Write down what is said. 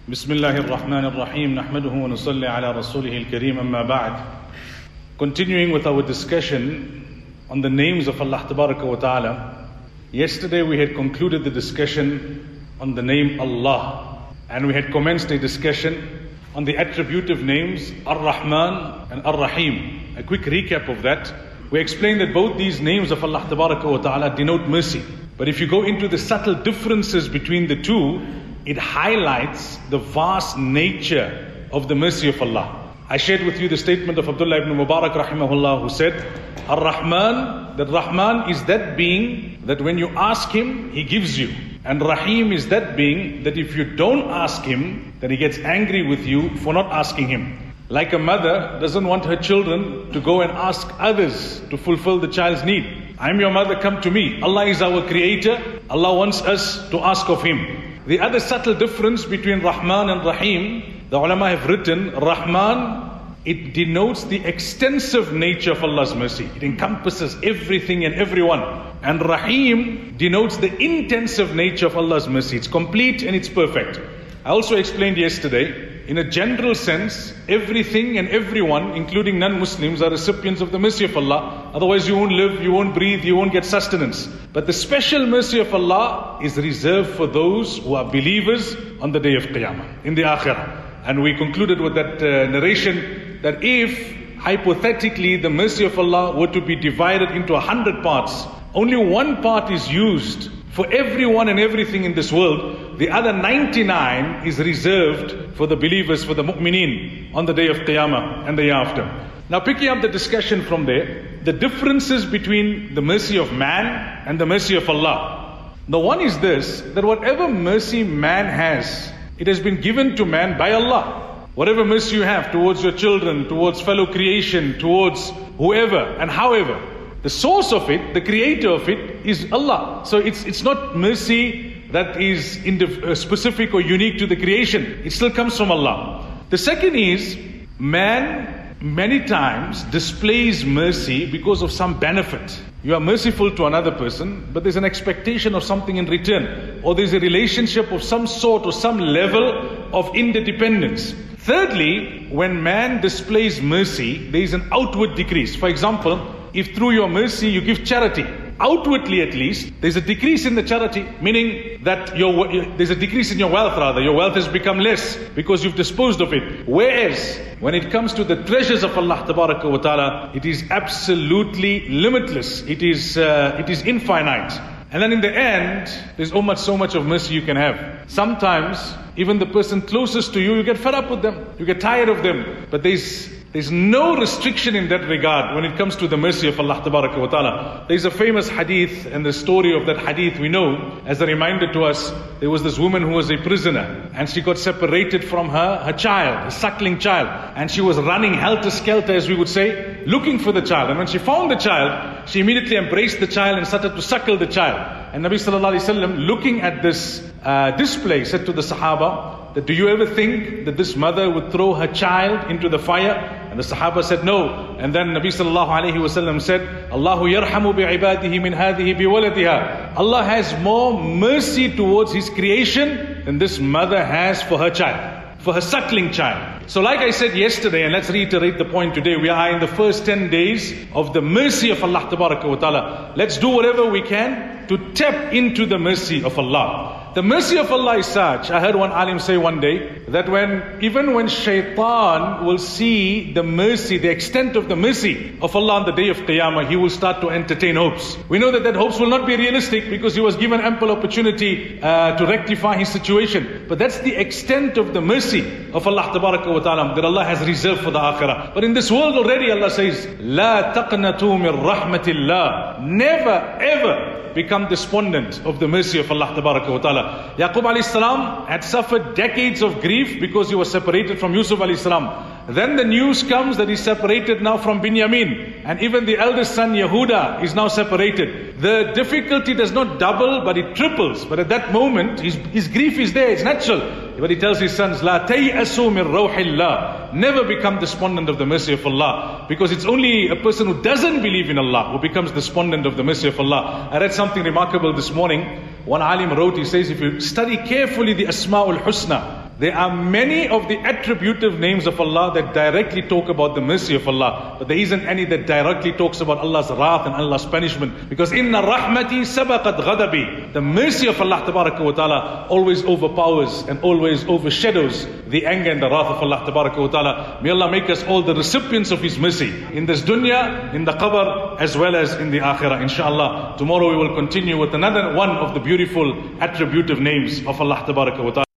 Bismillahir Rahmanir Rahim. Nahmaduhu wa nusalli ala rasulihil kareem, amma ba'd. Continuing with our discussion on the names of Allah Tabaraka wa Ta'ala. Yesterday we had concluded the discussion on the name Allah, and we had commenced a discussion on the attributive names Ar-Rahman and Ar-Rahim. A quick recap of that. We explained that both these names of Allah Tabaraka wa Ta'ala denote mercy. But if you go into the subtle differences between the two, it highlights the vast nature of the mercy of Allah. I shared with you the statement of Abdullah ibn Mubarak rahimahullah, who said, Ar-Rahman, that Rahman is that being that when you ask him, he gives you. And Rahim is that being that if you don't ask him, then he gets angry with you for not asking him. Like a mother doesn't want her children to go and ask others to fulfill the child's need. I'm your mother, come to me. Allah is our creator. Allah wants us to ask of him. The other subtle difference between Rahman and Rahim, the ulama have written, Rahman, it denotes the extensive nature of Allah's mercy. It encompasses everything and everyone. And Rahim denotes the intensive nature of Allah's mercy. It's complete and it's perfect. I also explained yesterday, in a general sense, everything and everyone, including non-Muslims, are recipients of the mercy of Allah. Otherwise you won't live, you won't breathe, you won't get sustenance. But the special mercy of Allah is reserved for those who are believers on the day of Qiyamah, in the Akhirah. And we concluded with that narration that if, hypothetically, the mercy of Allah were to be divided into 100 parts, only one part is used for everyone and everything in this world. The other 99 is reserved for the believers, for the mu'mineen, on the day of Qiyamah and the year after. Now picking up the discussion from there, the differences between the mercy of man and the mercy of Allah. The one is this, that whatever mercy man has, it has been given to man by Allah. Whatever mercy you have towards your children, towards fellow creation, towards whoever and however, the source of it, the creator of it is Allah. So it's not mercy that is specific or unique to the creation. It still comes from Allah. The second is, man many times displays mercy because of some benefit. You are merciful to another person, but there's an expectation of something in return, or there's a relationship of some sort or some level of interdependence. Thirdly, when man displays mercy, there is an outward decrease. For example, if through your mercy you give charity, outwardly at least, there's a decrease in the charity, meaning that there's a decrease in your wealth rather. Your wealth has become less because you've disposed of it. Whereas, when it comes to the treasures of Allah Tabaraka wa Ta'ala, it is absolutely limitless. It is infinite. And then in the end, there's so much of mercy you can have. Sometimes, even the person closest to you, you get fed up with them. You get tired of them. But there's no restriction in that regard when it comes to the mercy of Allah Tabaraka wa Ta'ala. There's a famous hadith, and the story of that hadith we know as a reminder to us. There was this woman who was a prisoner, and she got separated from her child, a suckling child. And she was running helter-skelter, as we would say, looking for the child. And when she found the child, she immediately embraced the child and started to suckle the child. And Nabi Sallallahu Alaihi Wasallam, looking at this display, said to the Sahaba, that do you ever think that this mother would throw her child into the fire? And the Sahaba said no. And then Nabi Sallallahu Alaihi Wasallam said, Allahu yarhamu bi'ibadihi min hadhihi biwaladiha. Allah has more mercy towards His creation than this mother has for her child, for her suckling child. So like I said yesterday, and let's reiterate the point today, we are in the first 10 days of the mercy of Allah Tabaraka wa Ta'ala. Let's do whatever we can to tap into the mercy of Allah. The mercy of Allah is such, I heard one alim say one day, that even when shaitan will see the mercy, the extent of the mercy of Allah on the day of Qiyamah, he will start to entertain hopes. We know that hopes will not be realistic because he was given ample opportunity to rectify his situation. But that's the extent of the mercy of Allah Tabaraka wa Ta'ala that Allah has reserved for the Akhirah. But in this world already Allah says, La taqnatu min rahmatillah. Never ever become despondent of the mercy of Allah Tabaraka wa Ta'ala. Yaqub alayhi salam had suffered decades of grief because he was separated from Yusuf alayhi salam. Then the news comes that he's separated now from Binyamin, and even the eldest son Yehuda is now separated. The difficulty does not double, but it triples. But at that moment, his grief is there, it's natural. But he tells his sons, La tay'asu min rawhillah. Never become despondent of the mercy of Allah, because it's only a person who doesn't believe in Allah who becomes despondent of the mercy of Allah. I read something remarkable this morning. One alim wrote, he says, if you study carefully the Asma'ul Husna, There are many of the attributive names of Allah that directly talk about the mercy of Allah, but there isn't any that directly talks about Allah's wrath and Allah's punishment. Because inna rahmati sabaqat ghadabi. The mercy of Allah tabaraka wa ta'ala always overpowers and always overshadows the anger and the wrath of Allah tabaraka wa ta'ala. May Allah make us all the recipients of His mercy in this dunya, in the qabr, as well as in the akhirah, inshallah. Tomorrow we will continue with another one of the beautiful attributive names of Allah tabaraka wa ta'ala.